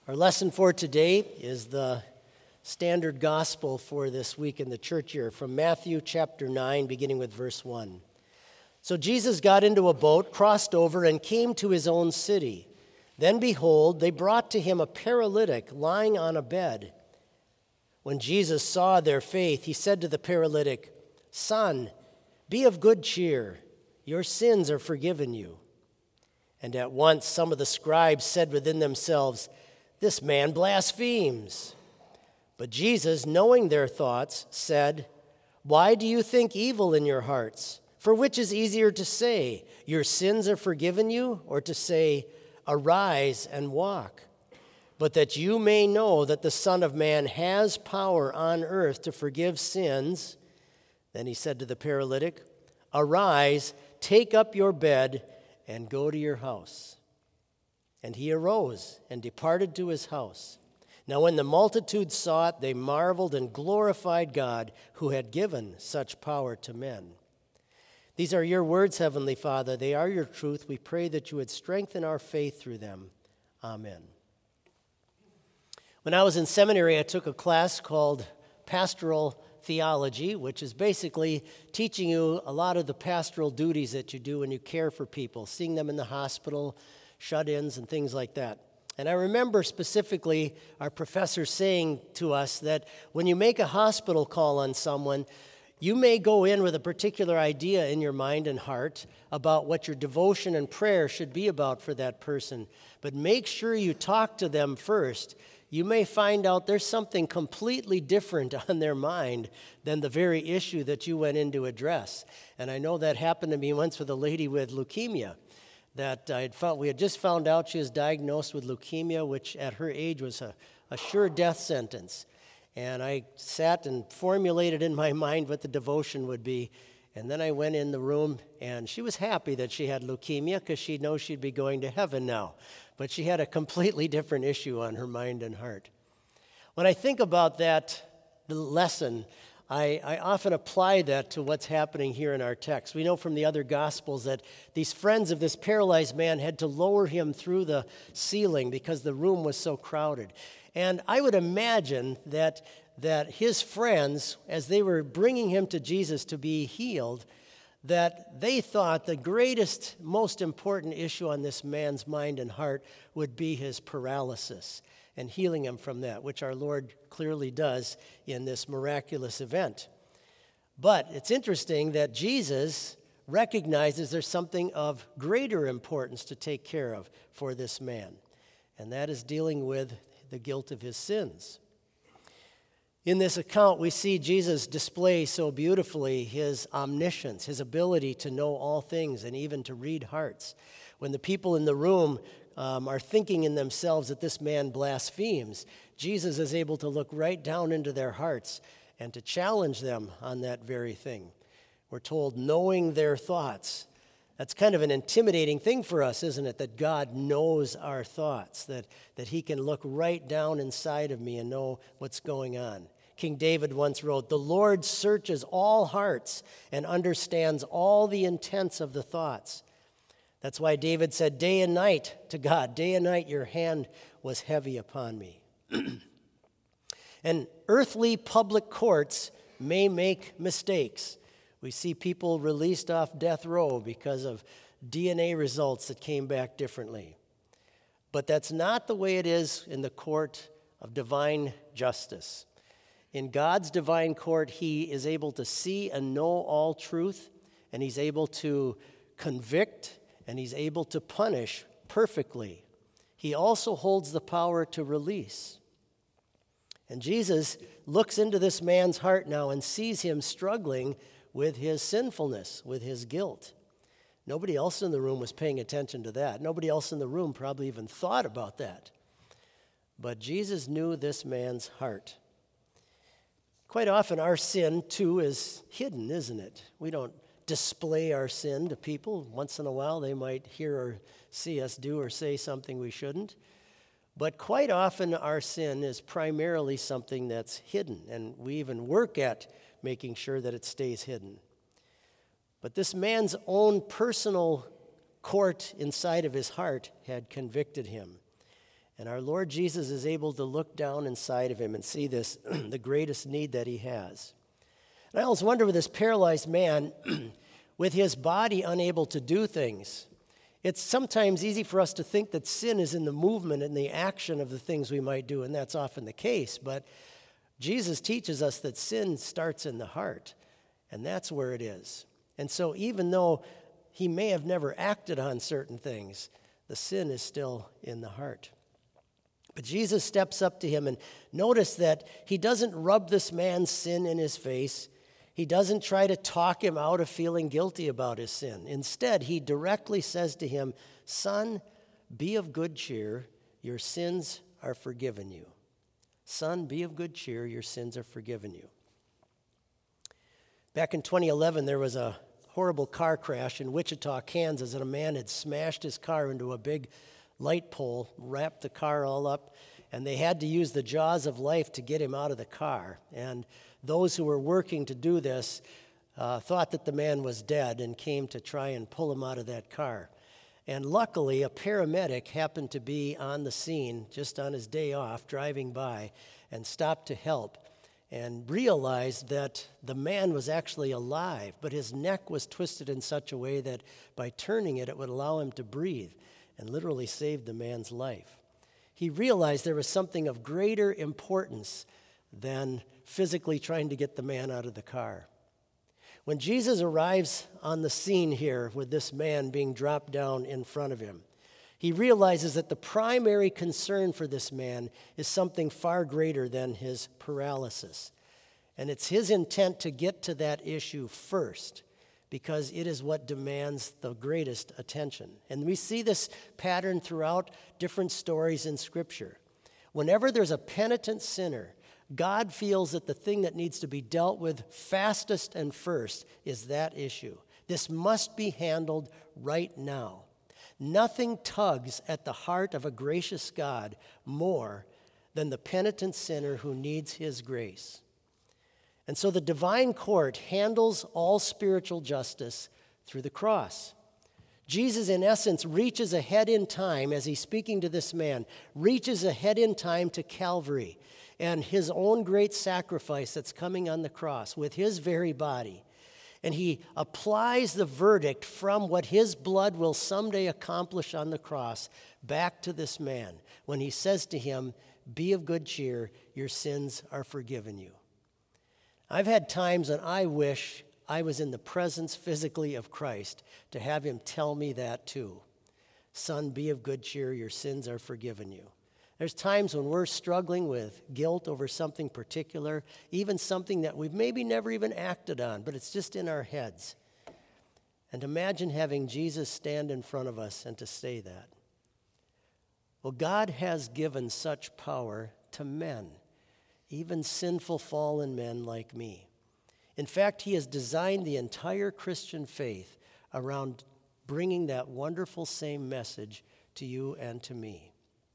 Our lesson for today is the standard gospel for this week in the church year from Matthew chapter 9, beginning with verse 1. So Jesus got into a boat, crossed over, and came to his own city. Then behold, they brought to him a paralytic lying on a bed. When Jesus saw their faith, he said to the paralytic, "Son, be of good cheer. Your sins are forgiven you." And at once some of the scribes said within themselves, "This man blasphemes." But Jesus, knowing their thoughts, said, "Why do you think evil in your hearts? For which is easier to say, 'Your sins are forgiven you,' or to say, 'Arise and walk'? But that you may know that the Son of Man has power on earth to forgive sins." Then he said to the paralytic, "Arise, take up your bed, and go to your house." And he arose and departed to his house. Now when the multitude saw it, they marveled and glorified God, who had given such power to men. These are your words, Heavenly Father. They are your truth. We pray that you would strengthen our faith through them. Amen. When I was in seminary, I took a class called Pastoral Theology, which is basically teaching you a lot of the pastoral duties that you do when you care for people, seeing them in the hospital, shut-ins, and things like that. And I remember specifically our professor saying to us that when you make a hospital call on someone, you may go in with a particular idea in your mind and heart about what your devotion and prayer should be about for that person, but make sure you talk to them first. You may find out there's something completely different on their mind than the very issue that you went in to address. And I know that happened to me once with a lady with leukemia. That we had just found out she was diagnosed with leukemia, which at her age was a sure death sentence. And I sat and formulated in my mind what the devotion would be. And then I went in the room, and she was happy that she had leukemia because she knows she'd be going to heaven now. But she had a completely different issue on her mind and heart. When I think about that lesson, I often apply that to what's happening here in our text. We know from the other Gospels that these friends of this paralyzed man had to lower him through the ceiling because the room was so crowded. And I would imagine that his friends, as they were bringing him to Jesus to be healed, that they thought the greatest, most important issue on this man's mind and heart would be his paralysis and healing him from that, which our Lord clearly does in this miraculous event. But it's interesting that Jesus recognizes there's something of greater importance to take care of for this man, and that is dealing with the guilt of his sins. In this account, we see Jesus display so beautifully his omniscience, his ability to know all things and even to read hearts. When the people in the room are thinking in themselves that this man blasphemes, Jesus is able to look right down into their hearts and to challenge them on that very thing. We're told, knowing their thoughts. That's kind of an intimidating thing for us, isn't it? That God knows our thoughts, that he can look right down inside of me and know what's going on. King David once wrote, "The Lord searches all hearts and understands all the intents of the thoughts." That's why David said day and night to God, "Day and night your hand was heavy upon me." And earthly public courts may make mistakes. We see people released off death row because of DNA results that came back differently. But that's not the way it is in the court of divine justice. In God's divine court, he is able to see and know all truth, and he's able to convict, and he's able to punish perfectly. He also holds the power to release. And Jesus looks into this man's heart now and sees him struggling with his sinfulness, with his guilt. Nobody else in the room was paying attention to that. Nobody else in the room probably even thought about that. But Jesus knew this man's heart. Quite often our sin, too, is hidden, isn't it? We don't display our sin to people. Once in a while they might hear or see us do or say something we shouldn't. But quite often our sin is primarily something that's hidden, and we even work at making sure that it stays hidden. But this man's own personal court inside of his heart had convicted him. And our Lord Jesus is able to look down inside of him and see this, the greatest need that he has. And I always wonder with this paralyzed man, with his body unable to do things, it's sometimes easy for us to think that sin is in the movement and the action of the things we might do, and that's often the case. But Jesus teaches us that sin starts in the heart, and that's where it is. And so even though he may have never acted on certain things, the sin is still in the heart. But Jesus steps up to him, and notice that he doesn't rub this man's sin in his face. He doesn't try to talk him out of feeling guilty about his sin. Instead, he directly says to him, "Son, be of good cheer, your sins are forgiven you." Son, be of good cheer, your sins are forgiven you. Back in 2011, there was a horrible car crash in Wichita, Kansas, and a man had smashed his car into a big light pole, wrapped the car all up, and they had to use the jaws of life to get him out of the car. And those who were working to do this thought that the man was dead and came to try and pull him out of that car. And luckily, a paramedic happened to be on the scene just on his day off, driving by, and stopped to help and realized that the man was actually alive, but his neck was twisted in such a way that by turning it, it would allow him to breathe, and literally saved the man's life. He realized there was something of greater importance than physically trying to get the man out of the car. When Jesus arrives on the scene here with this man being dropped down in front of him, he realizes that the primary concern for this man is something far greater than his paralysis. And it's his intent to get to that issue first, because it is what demands the greatest attention. And we see this pattern throughout different stories in Scripture. Whenever there's a penitent sinner, God feels that the thing that needs to be dealt with fastest and first is that issue. This must be handled right now. Nothing tugs at the heart of a gracious God more than the penitent sinner who needs his grace. And so the divine court handles all spiritual justice through the cross. Jesus, in essence, reaches ahead in time as he's speaking to this man, reaches ahead in time to Calvary and his own great sacrifice that's coming on the cross with his very body. And he applies the verdict from what his blood will someday accomplish on the cross back to this man when he says to him, "Be of good cheer, your sins are forgiven you." I've had times when I wish I was in the presence physically of Christ to have him tell me that too. "Son, be of good cheer, your sins are forgiven you." There's times when we're struggling with guilt over something particular, even something that we've maybe never even acted on, but it's just in our heads. And imagine having Jesus stand in front of us and to say that. Well, God has given such power to men, even sinful fallen men like me. In fact, he has designed the entire Christian faith around bringing that wonderful same message to you and to me.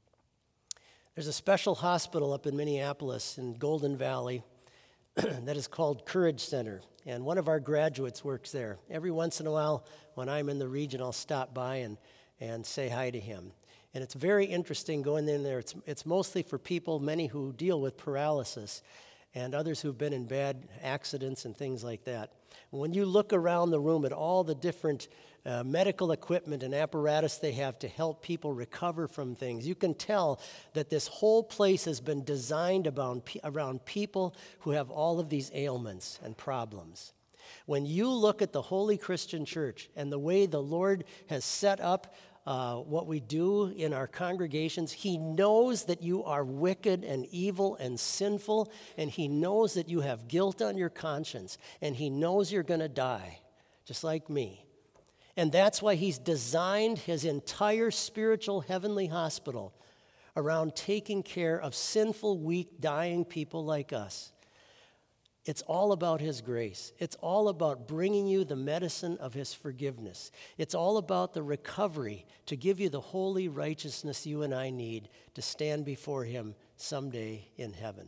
There's a special hospital up in Minneapolis in Golden Valley that is called Courage Center, and one of our graduates works there. Every once in a while, when I'm in the region, I'll stop by and say hi to him. And it's very interesting going in there. It's mostly for people, many who deal with paralysis, and others who've been in bad accidents and things like that. When you look around the room at all the different medical equipment and apparatus they have to help people recover from things, you can tell that this whole place has been designed around people who have all of these ailments and problems. When you look at the Holy Christian Church and the way the Lord has set up what we do in our congregations, he knows that you are wicked and evil and sinful, and he knows that you have guilt on your conscience, and he knows you're going to die, just like me. And that's why he's designed his entire spiritual heavenly hospital around taking care of sinful, weak, dying people like us. It's all about his grace. It's all about bringing you the medicine of his forgiveness. It's all about the recovery to give you the holy righteousness you and I need to stand before him someday in heaven.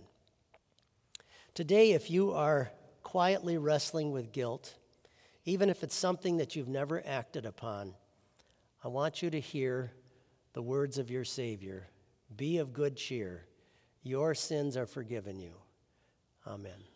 Today, if you are quietly wrestling with guilt, even if it's something that you've never acted upon, I want you to hear the words of your Savior, Be of good cheer. Your sins are forgiven you. Amen.